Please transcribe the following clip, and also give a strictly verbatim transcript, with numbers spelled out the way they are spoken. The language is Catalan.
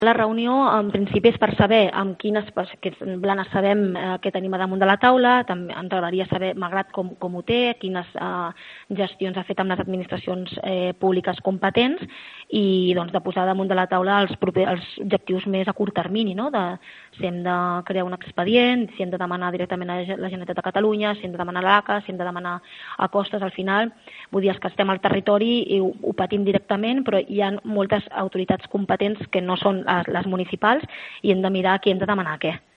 La reunió, en principi, és per saber amb quines blanes sabem eh, què tenim a damunt de la taula. També ens agradaria saber, malgrat com, com ho té, quines eh, gestions ha fet amb les administracions eh, públiques competents i doncs, de posar damunt de la taula els, propers, els objectius més a curt termini, no? De, si hem de crear un expedient, si hem de demanar directament a la Generalitat de Catalunya, si hem de demanar a l'A C A, si hem de demanar a Costes. Al final, vull dir, que estem al territori i ho, ho patim directament, però hi ha moltes autoritats competents que no són les municipals i hem de mirar a qui hem de demanar què.